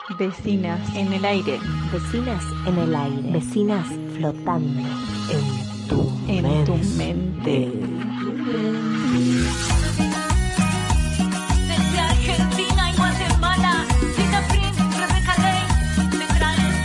Vecinas en el aire. Vecinas en el aire. Vecinas flotando en tu mente. Desde Argentina y Guatemala, Tita Prince, Rebeca Ley, Centrales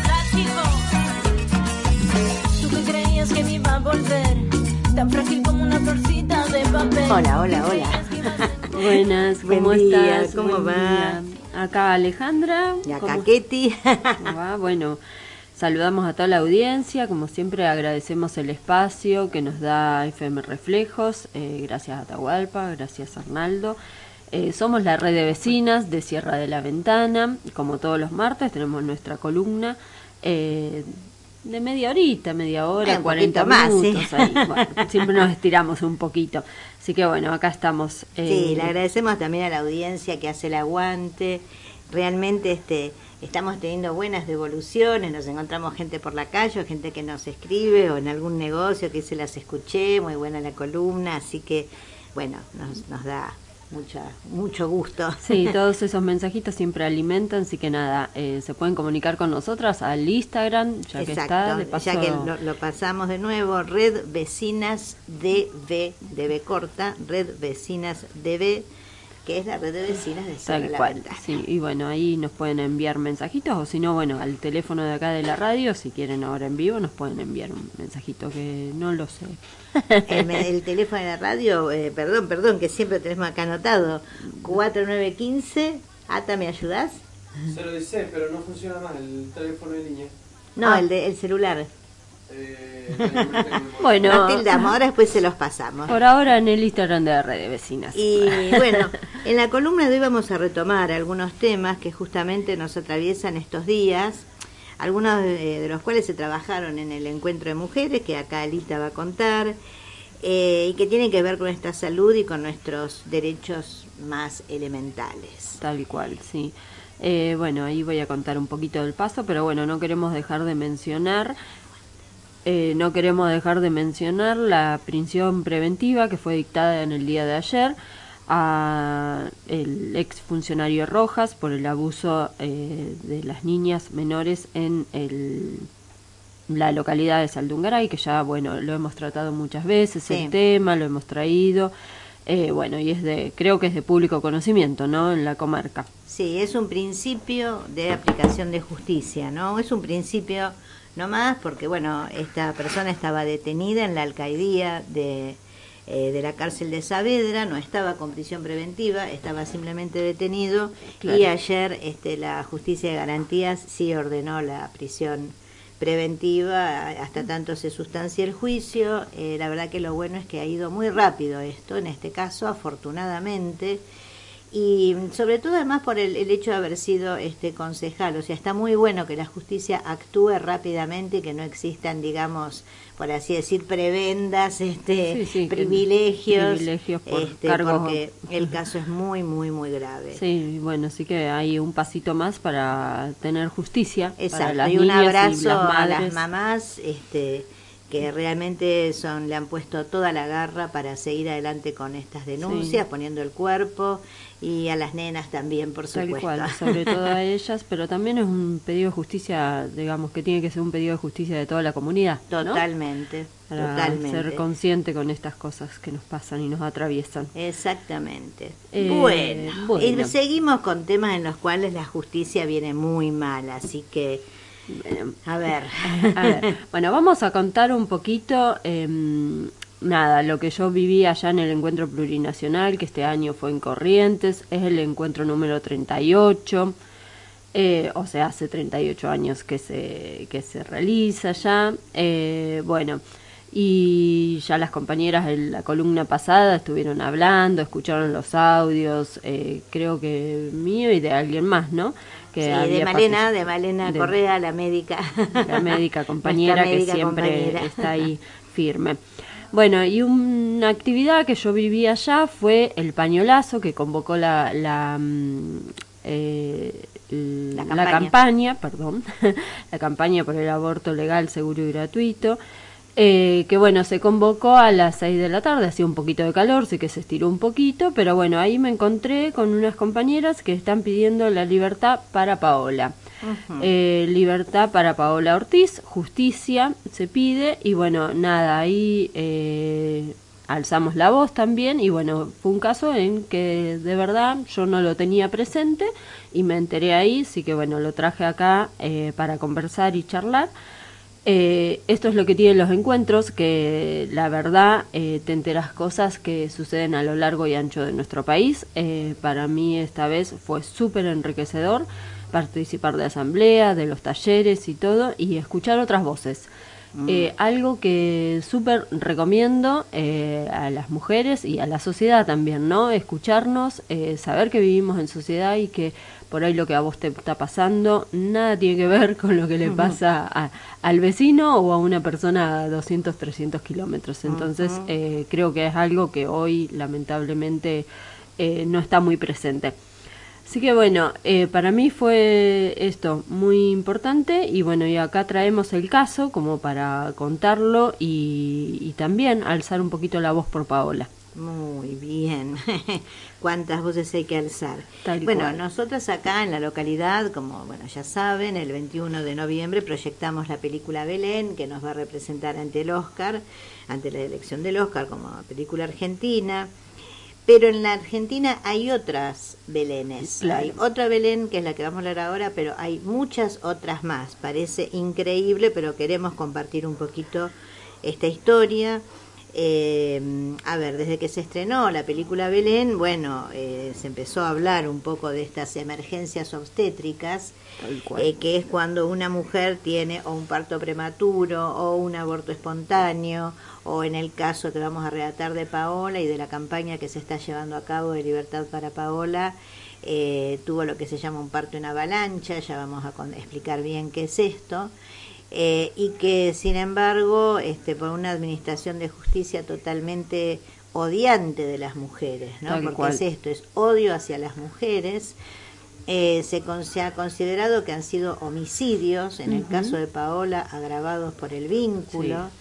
Plástico. ¿Tú qué creías que me iba a volver? Tan frágil como una florcita de papel. Hola. Buenas, ¿cómo Buen día, estás? ¿cómo Buen va? día. Acá Alejandra. Y acá ¿Cómo- Ketty. ¿Cómo va? Bueno, saludamos a toda la audiencia. Como siempre, agradecemos el espacio que nos da FM Reflejos. Gracias a Atahualpa, gracias a Arnaldo. Somos la red de vecinas de Sierra de la Ventana. Como todos los martes, tenemos nuestra columna de media hora, Un 40 poquito más, minutos. sí. Ahí. Bueno, siempre nos estiramos un poquito. Así que bueno, acá estamos. Sí, le agradecemos también a la audiencia que hace el aguante. Realmente estamos teniendo buenas devoluciones, nos encontramos gente por la calle, o gente que nos escribe o en algún negocio que se las escuché, muy buena la columna, así que bueno, nos da mucho gusto. Sí, todos esos mensajitos siempre alimentan, así que nada, se pueden comunicar con nosotras al Instagram, ya que está, de paso. Ya que lo pasamos de nuevo, Red Vecinas DB, DB corta, Red Vecinas DB, que es la red de vecinas de Sierra de Tal la cual, Ventana. sí, y bueno, ahí nos pueden enviar mensajitos, o si no, bueno, al teléfono de acá de la radio, si quieren ahora en vivo, nos pueden enviar un mensajito, que no lo sé. El teléfono de la radio, perdón, que siempre tenemos acá anotado, 4915, Ata, ¿me ayudás? Se lo dice, pero no funciona mal el teléfono de línea. No, el celular. Bueno, No tildamos, ahora después se los pasamos. por ahora en el Instagram de la red de vecinas. Y bueno, en la columna de hoy vamos a retomar algunos temas que justamente nos atraviesan estos días, algunos de los cuales se trabajaron en el encuentro de mujeres, que acá Alita va a contar, y que tienen que ver con nuestra salud y con nuestros derechos más elementales. Tal cual, sí. Bueno, ahí voy a contar un poquito del paso, pero bueno, no queremos dejar de mencionar la prisión preventiva que fue dictada en el día de ayer a el ex funcionario Rojas por el abuso de las niñas menores en la localidad de Saldungaray, que ya, bueno, lo hemos tratado muchas veces, Sí. el tema, lo hemos traído, bueno, y creo que es de público conocimiento, ¿no?, en la comarca. Sí, es un principio de aplicación de justicia, ¿no? Es un principio no más porque, bueno, esta persona estaba detenida en la alcaidía de la cárcel de Saavedra, no estaba con prisión preventiva, estaba simplemente detenido. Claro. Y ayer la justicia de garantías sí ordenó la prisión preventiva hasta tanto se sustancie el juicio. La verdad que lo bueno es que ha ido muy rápido esto, en este caso, afortunadamente. Y sobre todo además por el hecho de haber sido concejal, o sea, está muy bueno que la justicia actúe rápidamente y que no existan, digamos, por así decir, prebendas, privilegios por cargos, porque el caso es muy grave. Sí, bueno, sí que hay un pasito más para tener justicia. Exacto, para las y un niñas abrazo y las a madres. las mamás que realmente le han puesto toda la garra para seguir adelante con estas denuncias, Sí. poniendo el cuerpo, y a las nenas también, por Tal supuesto. cual, sobre todo a ellas, pero también es un pedido de justicia, digamos que tiene que ser un pedido de justicia de toda la comunidad, ¿no? Totalmente, Para totalmente. ser consciente con estas cosas que nos pasan y nos atraviesan. Exactamente. Bueno. Y seguimos con temas en los cuales la justicia viene muy mal, así que, a ver. A ver, bueno, vamos a contar un poquito, nada, lo que yo viví allá en el encuentro plurinacional, que este año fue en Corrientes, es el encuentro número 38, o sea, hace 38 años que se realiza ya, bueno, y ya las compañeras en la columna pasada estuvieron hablando, escucharon los audios, creo que mío y de alguien más, ¿no? Que Sí, había de Malena Correa, la médica. La médica compañera Nuestra médica que siempre compañera. está ahí firme. Bueno, y una actividad que yo viví allá fue el pañolazo que convocó la campaña, la campaña por el aborto legal, seguro y gratuito. que bueno, se convocó a las 6 de la tarde, hacía un poquito de calor, sí que se estiró un poquito, pero bueno, ahí me encontré con unas compañeras que están pidiendo la libertad para Paola. Libertad para Paola Ortiz, justicia se pide, y bueno, nada, ahí alzamos la voz también, y bueno, fue un caso en que de verdad yo no lo tenía presente y me enteré ahí, sí que bueno, lo traje acá para conversar y charlar. Esto es lo que tienen los encuentros, que la verdad te enteras cosas que suceden a lo largo y ancho de nuestro país. Para mí esta vez fue súper enriquecedor participar de asamblea, de los talleres y todo, y escuchar otras voces. Algo que súper recomiendo a las mujeres y a la sociedad también, ¿no? Escucharnos, saber que vivimos en sociedad y que por ahí lo que a vos te está pasando nada tiene que ver con lo que le pasa al vecino o a una persona a 200, 300 kilómetros. Entonces creo que es algo que hoy lamentablemente no está muy presente. Así que bueno, para mí fue esto muy importante, y bueno, y acá traemos el caso como para contarlo y también alzar un poquito la voz por Paola. Muy bien. ¿Cuántas voces hay que alzar? Tal bueno, cual. nosotras acá en la localidad, como bueno ya saben, el 21 de noviembre proyectamos la película Belén, que nos va a representar ante el Oscar, ante la elección del Oscar como película argentina. Pero en la Argentina hay otras Belénes. Claro. Hay otra Belén, que es la que vamos a hablar ahora, pero hay muchas otras más. Parece increíble, pero queremos compartir un poquito esta historia. A ver, desde que se estrenó la película Belén, bueno, se empezó a hablar un poco de estas emergencias obstétricas, que es cuando una mujer tiene o un parto prematuro o un aborto espontáneo, o en el caso que vamos a relatar de Paola y de la campaña que se está llevando a cabo de Libertad para Paola, tuvo lo que se llama un parto en avalancha. Ya vamos a explicar bien qué es esto. Y que sin embargo por una administración de justicia totalmente odiante de las mujeres, ¿no? Tal Porque cual. es esto, es odio hacia las mujeres. Se ha considerado que han sido homicidios, en el caso de Paola, agravados por el vínculo.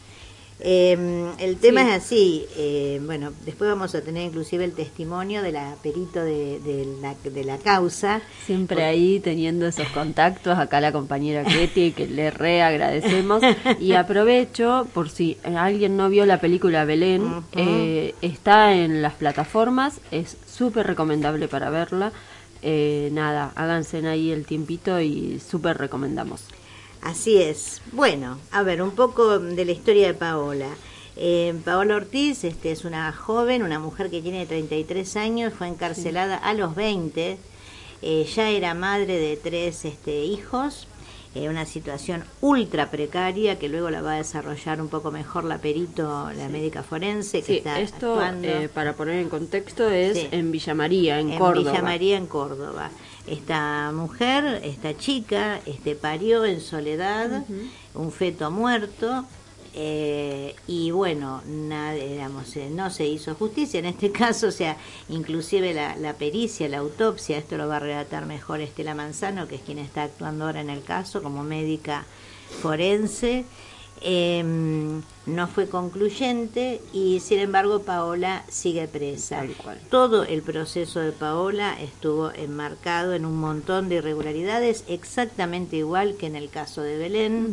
El tema es así, bueno, después vamos a tener inclusive el testimonio de la perito de la causa. Siempre ahí teniendo esos contactos, acá la compañera Ketty, que le re agradecemos. Y aprovecho, por si alguien no vio la película Belén, está en las plataformas, es súper recomendable para verla. Nada, háganse ahí el tiempito y súper recomendamos. Así es. Bueno, a ver, un poco de la historia de Paola. Paola Ortiz es una joven, una mujer que tiene 33 años, fue encarcelada a los 20, ya era madre de 3 hijos, una situación ultra precaria que luego la va a desarrollar un poco mejor la perito, la médica forense que está esto, actuando. Para poner en contexto, es en Villa María, en Córdoba. Villa María, en Córdoba. Esta mujer, esta chica, parió en soledad un feto muerto, y bueno, no se hizo justicia en este caso. O sea, inclusive la pericia, la autopsia, esto lo va a relatar mejor Estela Manzano, que es quien está actuando ahora en el caso como médica forense. No fue concluyente, y sin embargo Paola sigue presa. Tal cual. Todo el proceso de Paola estuvo enmarcado en un montón de irregularidades, exactamente igual que en el caso de Belén.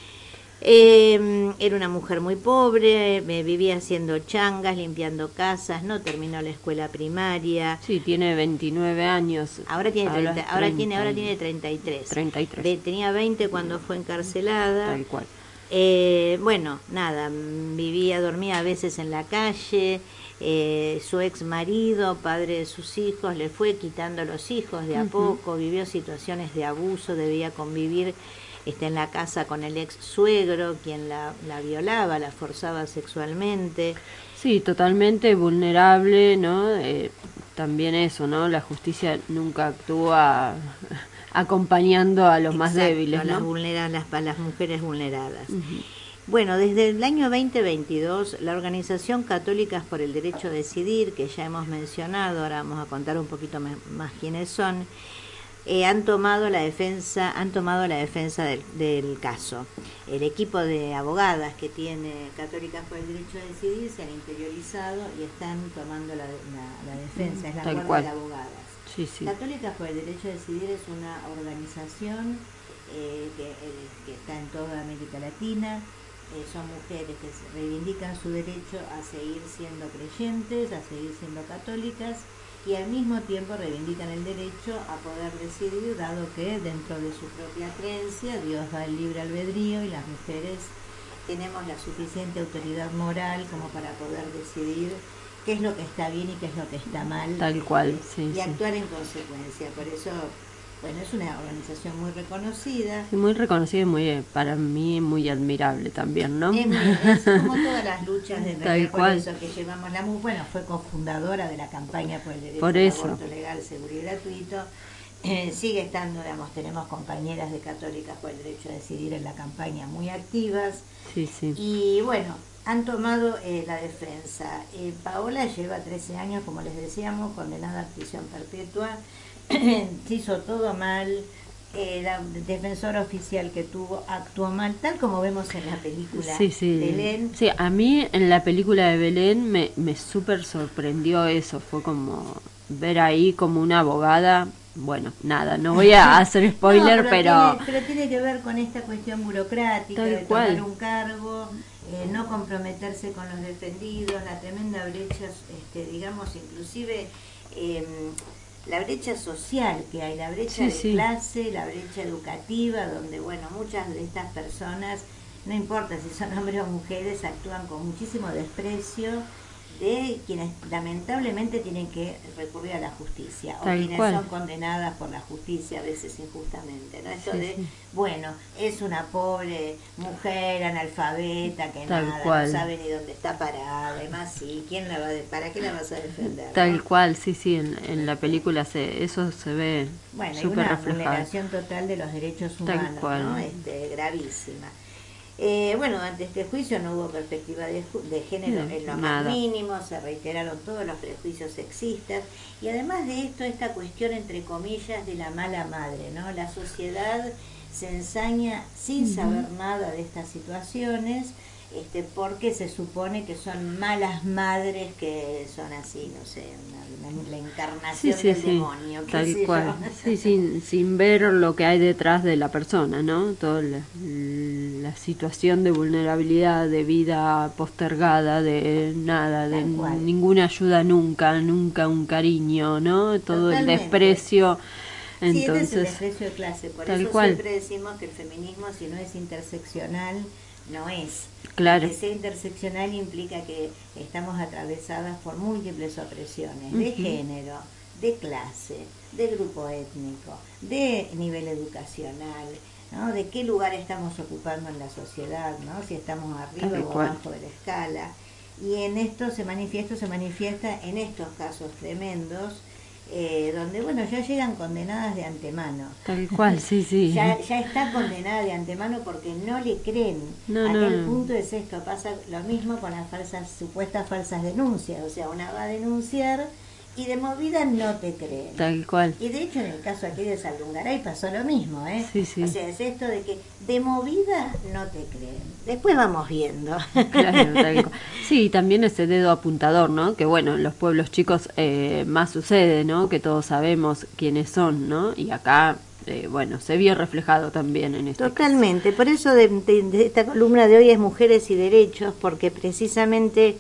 Era una mujer muy pobre, vivía haciendo changas, limpiando casas, no terminó la escuela primaria. Sí, tiene 29 años. Ahora tiene 33. 33. Tenía 20 cuando fue encarcelada. Tal cual. Bueno, nada, dormía a veces en la calle. Su ex marido, padre de sus hijos, le fue quitando los hijos de a poco, vivió situaciones de abuso, debía convivir en la casa con el ex suegro, quien la violaba, la forzaba sexualmente. Sí, totalmente vulnerable, ¿no? También eso, ¿no? La justicia nunca actúa acompañando a los más débiles, ¿no? A las mujeres vulneradas. Bueno, desde el año 2022, la Organización Católicas por el Derecho a Decidir, que ya hemos mencionado, ahora vamos a contar un poquito más quiénes son, han tomado la defensa del caso. El equipo de abogadas que tiene Católicas por el Derecho a Decidir se han interiorizado y están tomando la defensa, es la Tal Guardia cual. de Abogadas. Sí, sí. Católicas por el Derecho a Decidir es una organización que está en toda América Latina. Son mujeres que reivindican su derecho a seguir siendo creyentes, a seguir siendo católicas, y al mismo tiempo reivindican el derecho a poder decidir, dado que dentro de su propia creencia Dios da el libre albedrío y las mujeres tenemos la suficiente autoridad moral como para poder decidir qué es lo que está bien y qué es lo que está mal. Tal cual, sí, y sí. actuar en consecuencia. Por eso, bueno, es una organización muy reconocida. Sí, muy reconocida y muy, para mí, muy admirable también, ¿no? Es como todas las luchas de Tal por cual. eso que llevamos la MUS. Bueno, fue cofundadora de la campaña por el derecho Por al eso. aborto legal, seguro y gratuito. Sigue estando, digamos, tenemos compañeras de Católicas por el Derecho a Decidir en la campaña muy activas. Sí, sí. Y bueno, han tomado la defensa. Paola lleva 13 años, como les decíamos, condenada a prisión perpetua. Se hizo todo mal. La defensora oficial que tuvo actuó mal, tal como vemos en la película Sí, sí. Belén. Sí, a mí en la película de Belén me súper sorprendió eso. Fue como ver ahí como una abogada. Bueno, nada, no voy a hacer spoiler, No, pero tiene que ver con esta cuestión burocrática Tal de cual. tomar un cargo, no comprometerse con los defendidos, la tremenda brecha, digamos, inclusive la brecha social que hay, la brecha Sí, de sí. clase, la brecha educativa, donde, bueno, muchas de estas personas, no importa si son hombres o mujeres, actúan con muchísimo desprecio de quienes lamentablemente tienen que recurrir a la justicia, o Tal quienes cual. son condenadas por la justicia a veces injustamente, ¿no? Esto Sí, de, sí. bueno, es una pobre mujer analfabeta que Tal nada, cual. no sabe ni dónde está parada, además, sí, ¿quién la va ¿para qué la vas a defender? tal ¿no? cual, sí, sí, en la película eso se ve Bueno, hay súper una reflejado. vulneración total de los derechos Tal humanos, cual. ¿no? Gravísima. Bueno, ante este juicio no hubo perspectiva de género en lo más Nada. mínimo, se reiteraron todos los prejuicios sexistas y además de esto, esta cuestión entre comillas de la mala madre, ¿no? La sociedad se ensaña sin saber nada de estas situaciones, porque se supone que son malas madres que son así, no sé, la encarnación Sí, sí, del sí, demonio, qué tal sé cual. yo. Sí, sin ver lo que hay detrás de la persona, ¿no? Toda la situación de vulnerabilidad, de vida postergada, de nada, de Tal cual. ninguna ayuda nunca un cariño, ¿no? Todo Totalmente. el desprecio. Sí, este es el Entonces, desprecio de clase, por tal eso cual. siempre decimos que el feminismo, si no es interseccional, no es. Claro. Que sea interseccional implica que estamos atravesadas por múltiples opresiones de Ujú. género, de clase, de grupo étnico, de nivel educacional, ¿no? De qué lugar estamos ocupando en la sociedad, ¿no? Si estamos arriba Tal o cual. abajo de la escala. Y en esto se manifiesta en estos casos tremendos, donde, bueno, ya llegan condenadas de antemano. tal cual, sí, sí. Ya está condenada de antemano porque no le creen. No, Aquel no. punto es esto, pasa lo mismo con las supuestas falsas denuncias, o sea, una va a denunciar y de movida no te creen. Tal cual. Y de hecho en el caso aquí de Saldungaray pasó lo mismo, ¿eh? Sí, sí. O sea, es esto de que de movida no te creen. Después vamos viendo. Claro, tal cual. Sí, también ese dedo apuntador, ¿no? Que bueno, en los pueblos chicos más sucede, ¿no? Que todos sabemos quiénes son, ¿no? Y acá, bueno, se vio reflejado también en este Totalmente, por eso de esta columna de hoy es Mujeres y Derechos, porque precisamente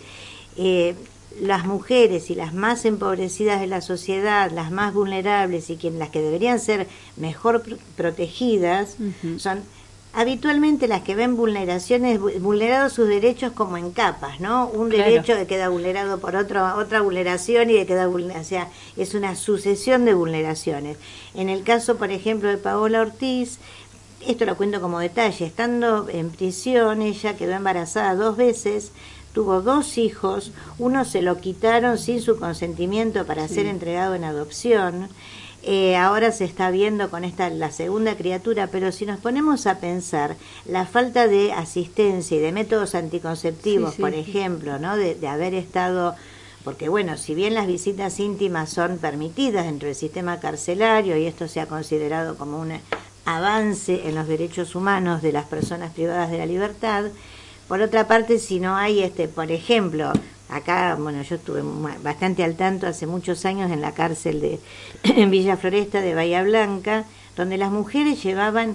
las mujeres y las más empobrecidas de la sociedad, las más vulnerables y las que deberían ser mejor protegidas, Ujú. son habitualmente las que ven vulnerados sus derechos como en capas, ¿no? Un Claro. derecho que queda vulnerado por otra vulneración y que queda vulnerado, o sea, es una sucesión de vulneraciones. En el caso, por ejemplo, de Paola Ortiz, esto lo cuento como detalle, estando en prisión, ella quedó embarazada 2 veces, tuvo 2 hijos, uno se lo quitaron sin su consentimiento para ser entregado en adopción. Ahora se está viendo con la segunda criatura, pero si nos ponemos a pensar la falta de asistencia y de métodos anticonceptivos, Sí, sí, por sí. ejemplo, ¿no? De haber estado porque bueno, si bien las visitas íntimas son permitidas dentro del sistema carcelario y esto se ha considerado como un avance en los derechos humanos de las personas privadas de la libertad, por otra parte, si no hay, por ejemplo, acá, bueno, yo estuve bastante al tanto hace muchos años en la cárcel de en Villa Floresta de Bahía Blanca, donde las mujeres llevaban,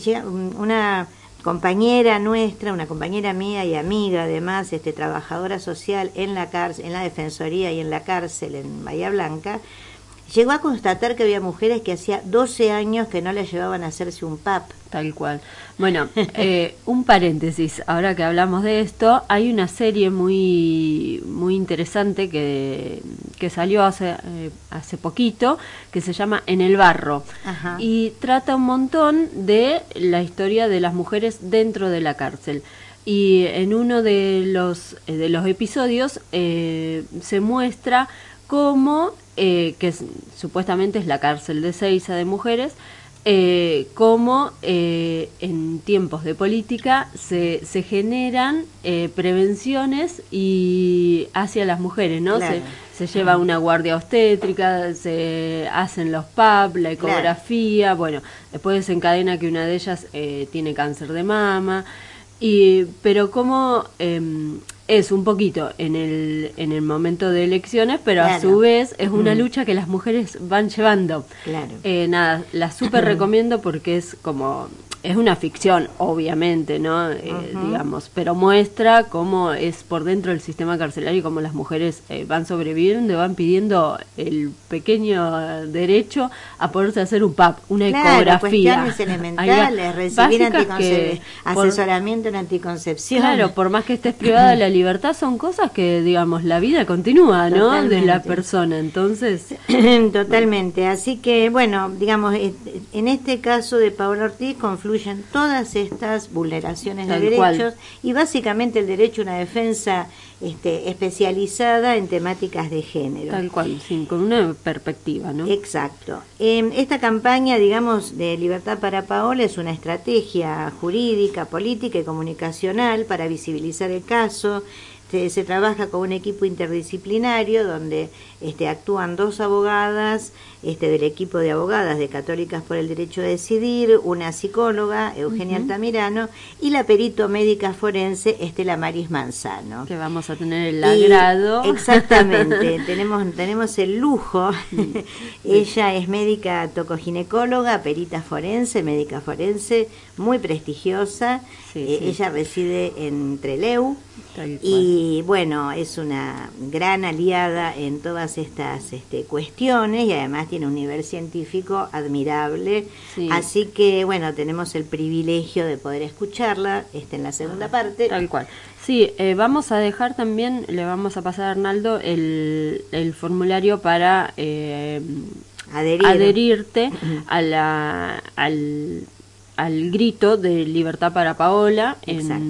una compañera nuestra, una compañera mía y amiga además, trabajadora social en la cárcel, en la defensoría y en la cárcel en Bahía Blanca, llegó a constatar que había mujeres que hacía 12 años que no les llevaban a hacerse un PAP. Tal cual. Bueno, un paréntesis, ahora que hablamos de esto, hay una serie muy interesante que salió hace poquito, que se llama En el Barro. Ajá. Y trata un montón de la historia de las mujeres dentro de la cárcel. Y en uno de los episodios se muestra cómo, supuestamente es la cárcel de Seiza de mujeres, cómo en tiempos de política se generan prevenciones y hacia las mujeres, ¿no? Claro. Se lleva una guardia obstétrica, se hacen los PAP, la ecografía, bueno, después desencadena que una de ellas tiene cáncer de mama, pero como es un poquito en el momento de elecciones, pero a su vez es una lucha que las mujeres van llevando. Claro. Nada, la súper recomiendo porque es como, es una ficción, obviamente, ¿no? Digamos, pero muestra cómo es por dentro del sistema carcelario y cómo las mujeres van sobreviviendo y van pidiendo el pequeño derecho a poderse hacer un PAP, una ecografía. Cuestiones elementales, recibir asesoramiento en anticoncepción. Claro, por más que estés privada de la libertad, son cosas que, digamos, la vida continúa, ¿no? Totalmente. De la persona, entonces... Totalmente, así que, bueno, digamos, en este caso de Paola Ortiz confluyen todas estas vulneraciones de derechos y básicamente el derecho a una defensa especializada en temáticas de género. Tal cual, sí, con una perspectiva, ¿no? Exacto. Esta campaña, digamos, de Libertad para Paola es una estrategia jurídica, política y comunicacional para visibilizar el caso. Se trabaja con un equipo interdisciplinario donde actúan 2 abogadas del equipo de abogadas de Católicas por el Derecho a Decidir, una psicóloga, Eugenia Altamirano, y la perito médica forense, Estela Maris Manzano. Que vamos a tener el agrado. Exactamente, tenemos el lujo. Ella es médica tocoginecóloga, perita forense, médica forense, muy prestigiosa. Ella reside en Trelew. Y bueno, es una gran aliada en todas estas cuestiones y además tiene un nivel científico admirable. Sí. Así que bueno, tenemos el privilegio de poder escucharla en la segunda parte. Tal cual. Sí, vamos a dejar también, le vamos a pasar a Arnaldo el formulario para adherirte al grito de Libertad para Paola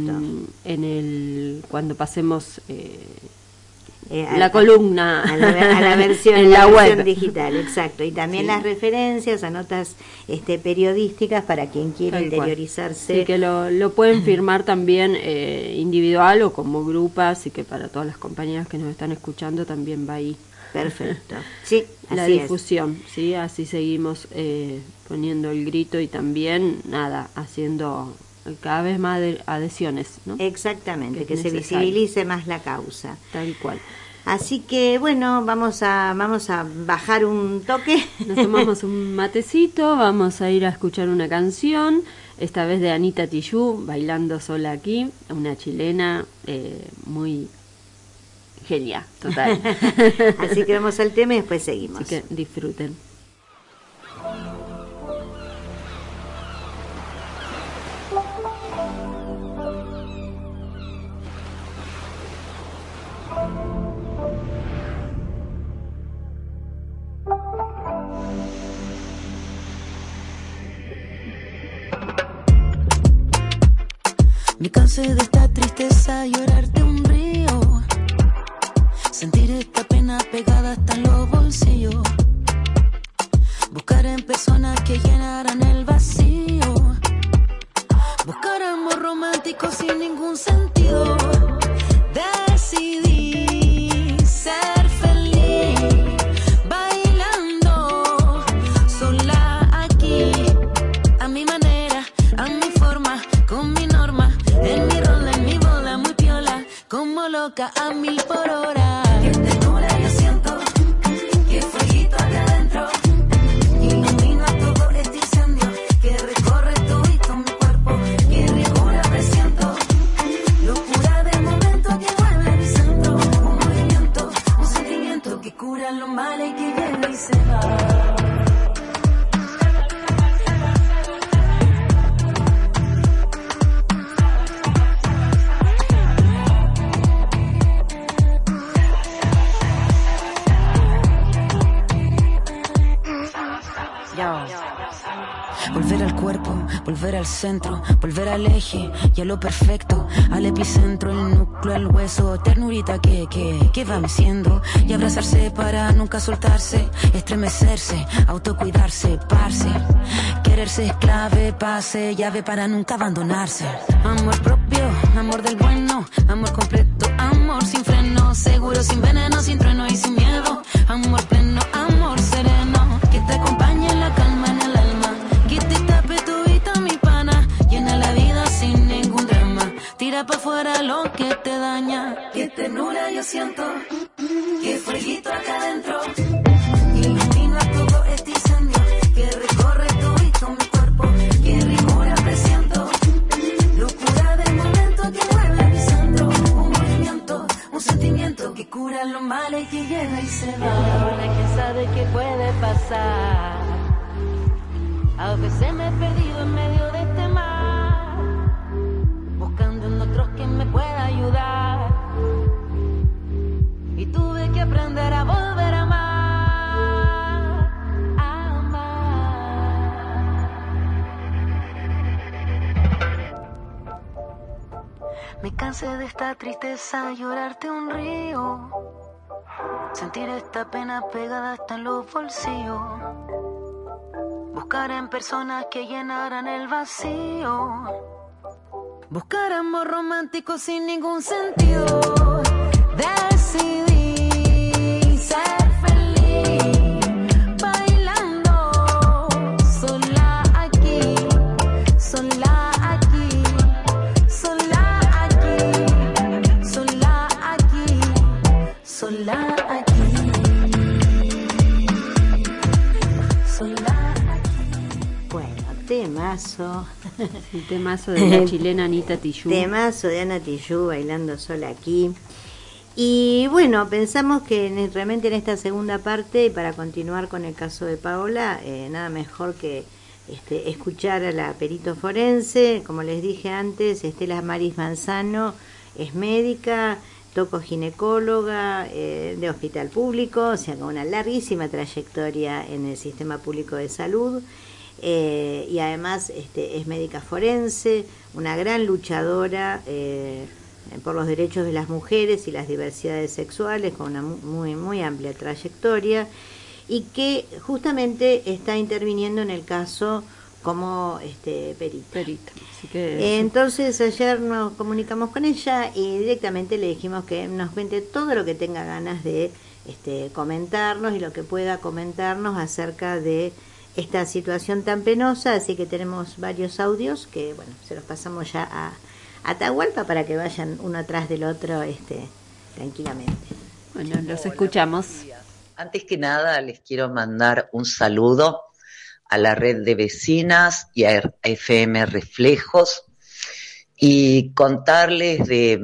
cuando pasemos la columna a la versión en la web digital, exacto, y también las referencias a notas periodísticas para quien quiera interiorizarse. Sí, que lo pueden firmar también individual o como grupo, así que para todas las compañeras que nos están escuchando también va ahí. Perfecto. Sí, la difusión, sí, así seguimos poniendo el grito y también haciendo cada vez más adhesiones, ¿no? Exactamente, que se visibilice más la causa. Tal cual. Así que bueno, vamos a bajar un toque. Nos tomamos un matecito, vamos a ir a escuchar una canción, esta vez de Anita Tijoux, Bailando Sola Aquí, una chilena muy genial, total. Así que vamos al tema y después seguimos. Así que disfruten. Me cansé de esta tristeza, llorarte un río, sentir esta pena pegada hasta en los bolsillos, buscar en personas que llenaran el vacío, buscar amor romántico sin ningún sentido. Decidí ser va a 1000 por hora. Que ternura yo siento, que fueguito acá adentro. Ilumina todo este incendio que recorre todito mi cuerpo. Que ricura presiento, locura de momento que mueve mi centro. Un movimiento, un sentimiento que cura los males que llega y se va. Volver al cuerpo, volver al centro, volver al eje y a lo perfecto, al epicentro, el núcleo, al hueso, ternurita que va meciendo y abrazarse para nunca soltarse, estremecerse, autocuidarse, parse, quererse es clave, pase, llave para nunca abandonarse. Amor propio, amor del bueno, amor completo, amor sin freno, seguro, sin veneno, sin trueno y sin miedo, amor pleno, amor sereno, que te acompañe en la calma, en el alma. Que te tape todita mi pana, llena la vida sin ningún drama. Tira pa' fuera lo que te daña. Que ternura yo siento, que fueguito acá adentro. Ilumina todo este incendio que recorre todito mi cuerpo. Que ricura presiento, locura del momento que mueve mi centro. Un movimiento, un sentimiento que cura los males que llega y se va. Una que sabe que puede pasar. A veces me he perdido en medio de este mar, buscando en otros que me pueda ayudar. Y tuve que aprender a volver a amar, a amar. Me cansé de esta tristeza, llorarte un río, sentir esta pena pegada hasta en los bolsillos. Buscar en personas que llenaran el vacío. Buscar amor romántico sin ningún sentido. Decidí ser feliz bailando sola aquí, sola aquí, sola aquí, sola aquí, sola aquí, sola. Temazo. El temazo de la chilena Anita Tijoux. Temazo de Ana Tijoux, bailando sola aquí. Y bueno, pensamos que realmente en esta segunda parte, y para continuar con el caso de Paola, nada mejor que escuchar a la perito forense. Como les dije antes, Estela Maris Manzano es médica, tocoginecóloga de hospital público, o sea, con una larguísima trayectoria en el sistema público de salud. Y además es médica forense, una gran luchadora por los derechos de las mujeres y las diversidades sexuales, con una muy amplia trayectoria, y que justamente está interviniendo en el caso como perita. Así que entonces ayer nos comunicamos con ella y directamente le dijimos que nos cuente todo lo que tenga ganas de comentarnos y lo que pueda comentarnos acerca de esta situación tan penosa. Así que tenemos varios audios que, bueno, se los pasamos ya a Atahualpa para que vayan uno atrás del otro tranquilamente. bueno, los escuchamos. Antes que nada, les quiero mandar un saludo a la red de vecinas y a FM Reflejos y contarles de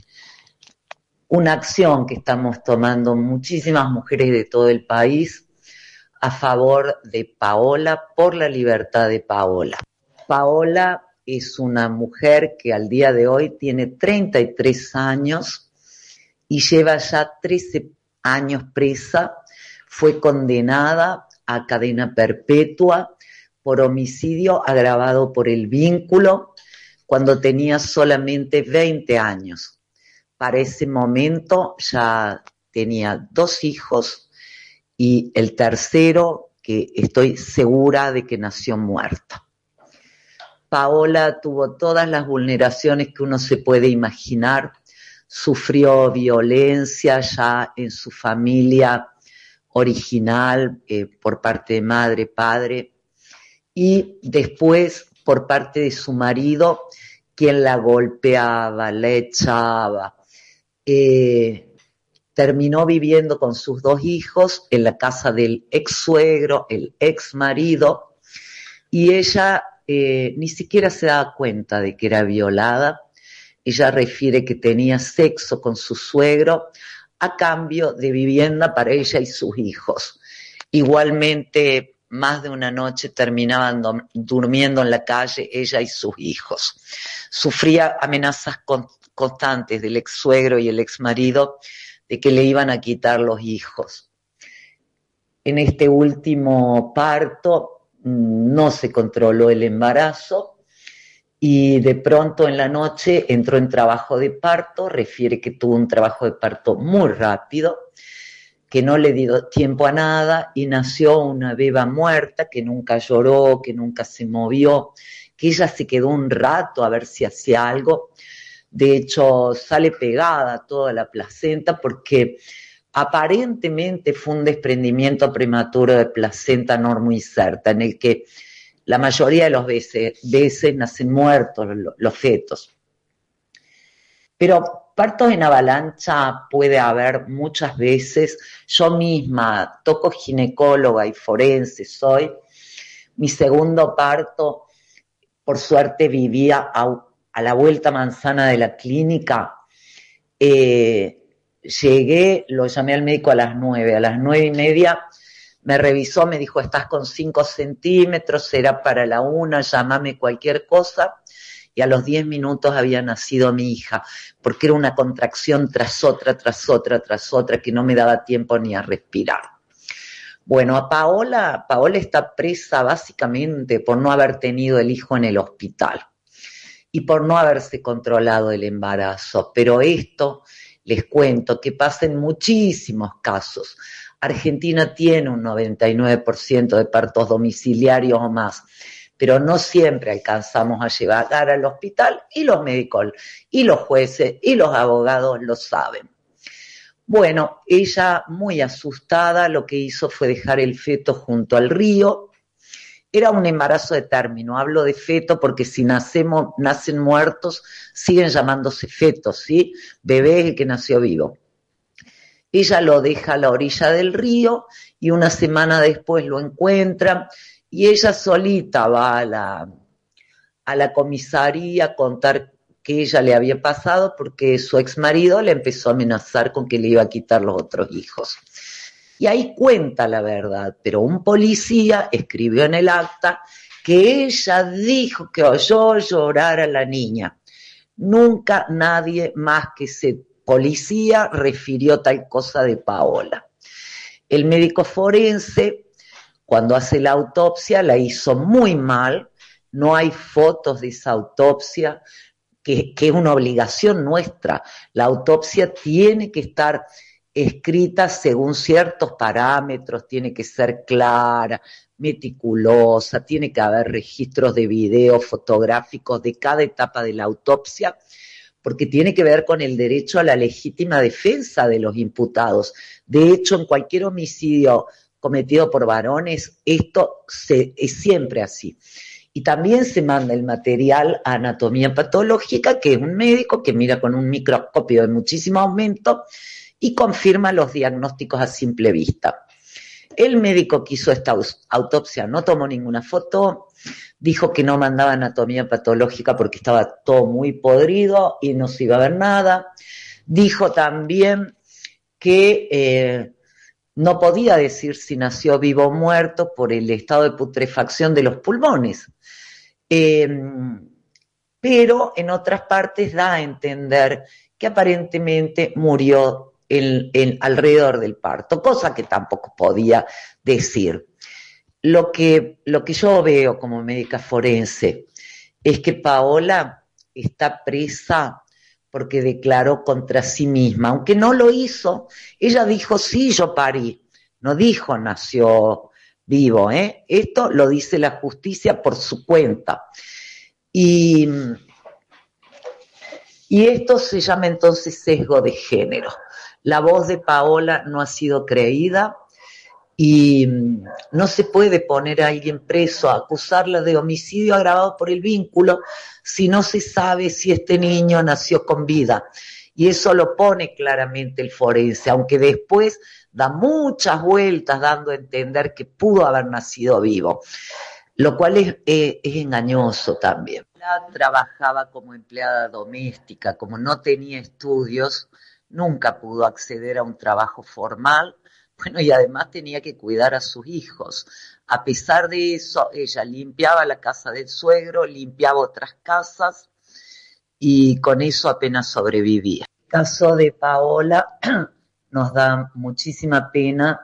una acción que estamos tomando muchísimas mujeres de todo el país a favor de Paola, por la libertad de Paola. Paola es una mujer que al día de hoy tiene 33 años y lleva ya 13 años presa. Fue condenada a cadena perpetua por homicidio agravado por el vínculo cuando tenía solamente 20 años. Para ese momento ya tenía 2 hijos y el tercero, que estoy segura de que nació muerta. Paola tuvo todas las vulneraciones que uno se puede imaginar, sufrió violencia ya en su familia original por parte de madre, padre, y después por parte de su marido, quien la golpeaba, la echaba, terminó viviendo con sus 2 hijos en la casa del ex suegro, el ex marido, y ella ni siquiera se daba cuenta de que era violada. Ella refiere que tenía sexo con su suegro a cambio de vivienda para ella y sus hijos. Igualmente, más de una noche terminaban durmiendo en la calle ella y sus hijos. Sufría amenazas constantes del ex suegro y el ex marido de que le iban a quitar los hijos. En este último parto no se controló el embarazo y de pronto en la noche entró en trabajo de parto. Refiere que tuvo un trabajo de parto muy rápido, que no le dio tiempo a nada y nació una beba muerta que nunca lloró, que nunca se movió, que ella se quedó un rato a ver si hacía algo. De hecho, sale pegada toda la placenta porque aparentemente fue un desprendimiento prematuro de placenta normoinserta, en el que la mayoría de las veces nacen muertos los fetos. Pero partos en avalancha puede haber muchas veces. Yo misma toco ginecóloga y forense soy. Mi segundo parto, por suerte, vivía a la vuelta manzana de la clínica. Llegué, lo llamé al médico a las 9. A las 9:30 me revisó, me dijo, estás con 5 centímetros, será para la 1, llámame cualquier cosa. Y a los 10 minutos había nacido mi hija, porque era una contracción tras otra, que no me daba tiempo ni a respirar. Bueno, a Paola está presa básicamente por no haber tenido el hijo en el hospital y por no haberse controlado el embarazo. Pero esto, les cuento, que pasa en muchísimos casos. Argentina tiene un 99% de partos domiciliarios o más, pero no siempre alcanzamos a llevar al hospital, y los médicos, y los jueces, y los abogados lo saben. Bueno, ella, muy asustada, lo que hizo fue dejar el feto junto al río. Era un embarazo de término, hablo de feto porque si nacen muertos, siguen llamándose fetos, ¿sí? Bebé es el que nació vivo. Ella lo deja a la orilla del río y una semana después lo encuentran. Y ella solita va a la comisaría a contar que ella le había pasado porque su exmarido le empezó a amenazar con que le iba a quitar los otros hijos. Y ahí cuenta la verdad, pero un policía escribió en el acta que ella dijo que oyó llorar a la niña. Nunca nadie más que ese policía refirió tal cosa de Paola. El médico forense, cuando hace la autopsia, la hizo muy mal. No hay fotos de esa autopsia, que es una obligación nuestra. La autopsia tiene que estar escrita según ciertos parámetros, tiene que ser clara, meticulosa, tiene que haber registros de video, fotográficos de cada etapa de la autopsia, porque tiene que ver con el derecho a la legítima defensa de los imputados. De hecho, en cualquier homicidio cometido por varones, esto es siempre así. Y también se manda el material a anatomía patológica, que es un médico que mira con un microscopio de muchísimo aumento y confirma los diagnósticos a simple vista. El médico que hizo esta autopsia no tomó ninguna foto, dijo que no mandaba anatomía patológica porque estaba todo muy podrido y no se iba a ver nada. Dijo también que no podía decir si nació vivo o muerto por el estado de putrefacción de los pulmones. Pero en otras partes da a entender que aparentemente murió alrededor del parto, cosa que tampoco podía decir. Lo que yo veo como médica forense es que Paola está presa porque declaró contra sí misma, aunque no lo hizo. Ella dijo, sí, yo parí, no dijo nació vivo, ¿eh? Esto lo dice la justicia por su cuenta. Y esto se llama entonces sesgo de género. La voz de Paola no ha sido creída y no se puede poner a alguien preso, a acusarla de homicidio agravado por el vínculo, si no se sabe si este niño nació con vida. Y eso lo pone claramente el forense, aunque después da muchas vueltas dando a entender que pudo haber nacido vivo, lo cual es engañoso también. Trabajaba como empleada doméstica, como no tenía estudios, nunca pudo acceder a un trabajo formal, bueno, y además tenía que cuidar a sus hijos. A pesar de eso, ella limpiaba la casa del suegro, limpiaba otras casas, y con eso apenas sobrevivía. El caso de Paola nos da muchísima pena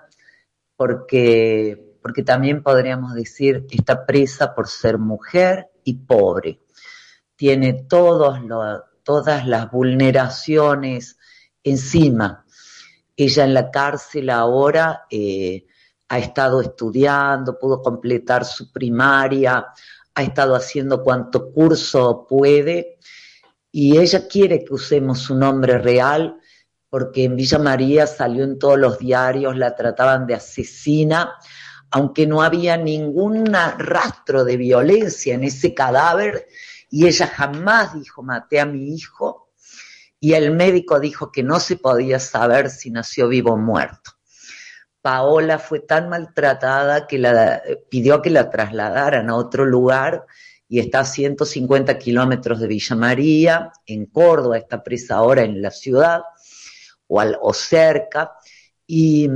porque también podríamos decir que está presa por ser mujer y pobre. Tiene todas las vulneraciones encima. Ella en la cárcel ahora ha estado estudiando, pudo completar su primaria, ha estado haciendo cuanto curso puede, y ella quiere que usemos su nombre real, porque en Villa María salió en todos los diarios, la trataban de asesina, aunque no había ningún rastro de violencia en ese cadáver, y ella jamás dijo, maté a mi hijo, y el médico dijo que no se podía saber si nació vivo o muerto. Paola fue tan maltratada que pidió que la trasladaran a otro lugar, y está a 150 kilómetros de Villa María, en Córdoba, está presa ahora en la ciudad, o cerca, y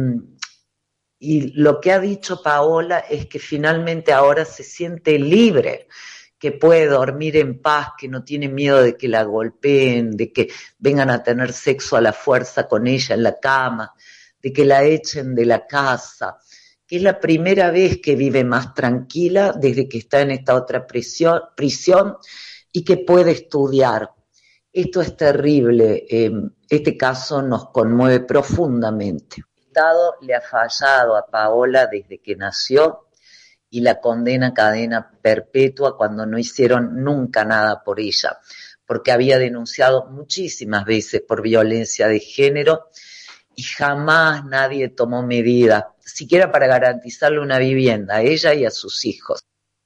lo que ha dicho Paola es que finalmente ahora se siente libre, que puede dormir en paz, que no tiene miedo de que la golpeen, de que vengan a tener sexo a la fuerza con ella en la cama, de que la echen de la casa, que es la primera vez que vive más tranquila desde que está en esta otra prisión y que puede estudiar. Esto es terrible, este caso nos conmueve profundamente. El Estado le ha fallado a Paola desde que nació y la condena a cadena perpetua cuando no hicieron nunca nada por ella, porque había denunciado muchísimas veces por violencia de género y jamás nadie tomó medidas, siquiera para garantizarle una vivienda a ella y a sus hijos.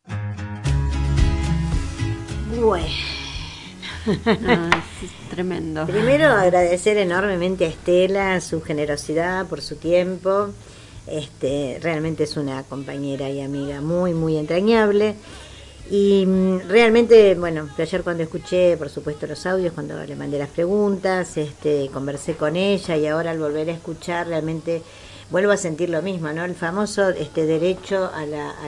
Bueno. Es tremendo. Primero agradecer enormemente a Estela su generosidad por su tiempo. Realmente es una compañera y amiga muy muy entrañable, y realmente, bueno, de ayer cuando escuché por supuesto los audios, cuando le mandé las preguntas, conversé con ella, y ahora al volver a escuchar realmente vuelvo a sentir lo mismo, ¿no? El famoso derecho a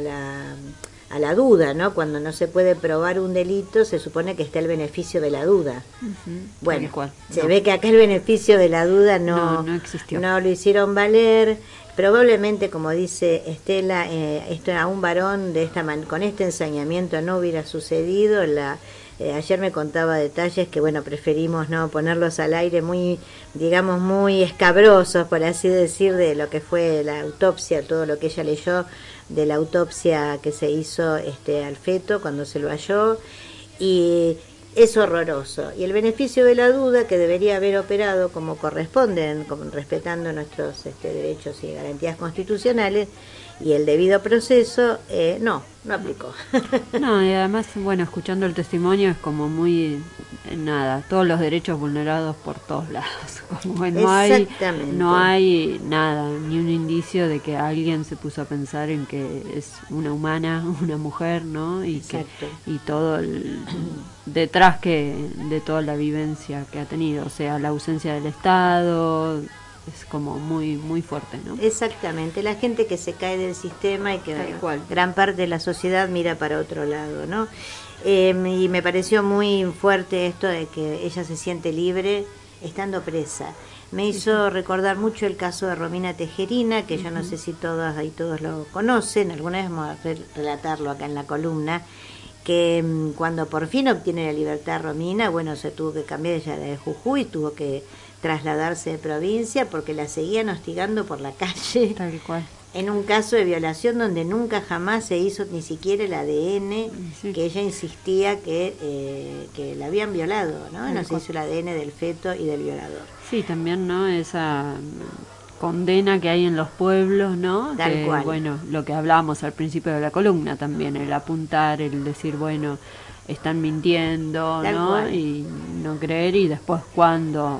la duda, ¿no? Cuando no se puede probar un delito, se supone que está el beneficio de la duda. Bueno, se ve que acá el beneficio de la duda no existió. No lo hicieron valer. Probablemente, como dice Estela, esto a un varón con este ensañamiento no hubiera sucedido. Ayer me contaba detalles que, bueno, preferimos no ponerlos al aire, muy, digamos, muy escabrosos, por así decir, de lo que fue la autopsia, todo lo que ella leyó de la autopsia que se hizo al feto cuando se lo halló, y es horroroso. Y el beneficio de la duda, que debería haber operado como corresponden, respetando nuestros derechos y garantías constitucionales y el debido proceso, no aplicó. No, y además, bueno, escuchando el testimonio es como muy todos los derechos vulnerados por todos lados, como que no hay nada, ni un indicio de que alguien se puso a pensar en que es una humana, una mujer, ¿no? Y todo detrás de toda la vivencia que ha tenido, o sea, la ausencia del Estado, es como muy muy fuerte, ¿no? Exactamente, la gente que se cae del sistema y que gran parte de la sociedad mira para otro lado, ¿no? Y me pareció muy fuerte esto de que ella se siente libre estando presa. Me hizo recordar mucho el caso de Romina Tejerina, que yo no sé si todas y todos lo conocen, alguna vez vamos a relatarlo acá en la columna, que cuando por fin obtiene la libertad Romina, bueno, se tuvo que cambiar ella de Jujuy, tuvo que trasladarse de provincia porque la seguían hostigando por la calle. Tal cual. En un caso de violación donde nunca jamás se hizo ni siquiera el ADN, que ella insistía que la habían violado, ¿no? No se hizo el ADN del feto y del violador. Sí, también, ¿no? Esa condena que hay en los pueblos, ¿no? Tal cual. Bueno, lo que hablábamos al principio de la columna también, el apuntar, el decir, bueno, están mintiendo, tal ¿no? Cual. Y no creer, y después cuando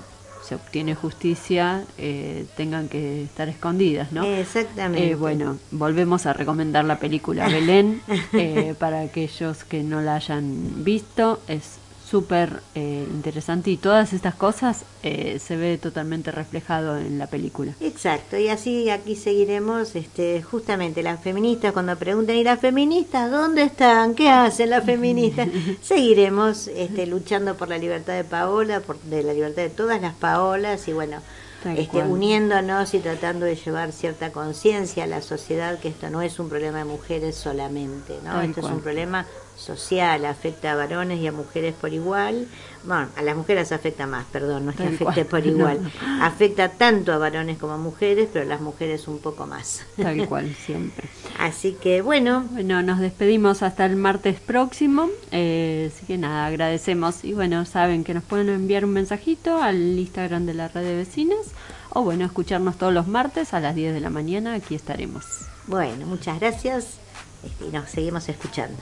se obtiene justicia, tengan que estar escondidas, ¿no? Exactamente. Bueno, volvemos a recomendar la película Belén para aquellos que no la hayan visto. Es súper interesante y todas estas cosas se ve totalmente reflejado en la película. Exacto, y así aquí seguiremos justamente las feministas, cuando pregunten, ¿y las feministas dónde están? ¿Qué hacen las feministas? Seguiremos luchando por la libertad de Paola, de la libertad de todas las Paolas, y bueno, uniéndonos y tratando de llevar cierta conciencia a la sociedad, que esto no es un problema de mujeres solamente, ¿no? Esto es un problema social, afecta a varones y a mujeres por igual. Bueno, a las mujeres afecta más, perdón, no es que afecte por igual. No. Afecta tanto a varones como a mujeres, pero a las mujeres un poco más. Tal cual, siempre. Así que bueno, nos despedimos hasta el martes próximo. Así que nada, agradecemos. Y bueno, saben que nos pueden enviar un mensajito al Instagram de la Red de Vecinas. O bueno, escucharnos todos los martes a las 10 de la mañana. Aquí estaremos. Bueno, muchas gracias. Y nos seguimos escuchando.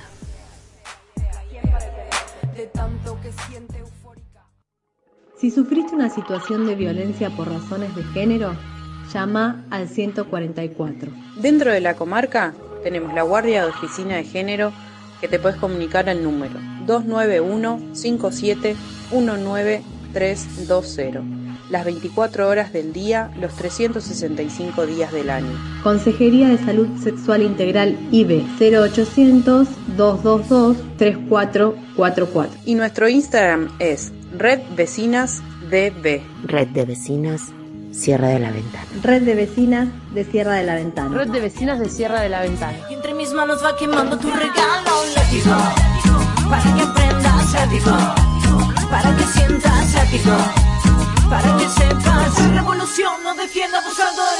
Si sufriste una situación de violencia por razones de género, llama al 144. Dentro de la comarca tenemos la Guardia de Oficina de Género, que te puedes comunicar al número 291-57-19320. Las 24 horas del día, los 365 días del año. Consejería de Salud Sexual Integral IB 0800-222-3444. Y nuestro Instagram es Red Vecinas DB. Red de Vecinas Sierra de la Ventana. Red de Vecinas de Sierra de la Ventana. Red de Vecinas de Sierra de la Ventana. Y entre mis manos va quemando tu regalo, látigo, para que aprendas, látigo, para que sientas, látigo, para que sepas, la revolución no defiende abusador.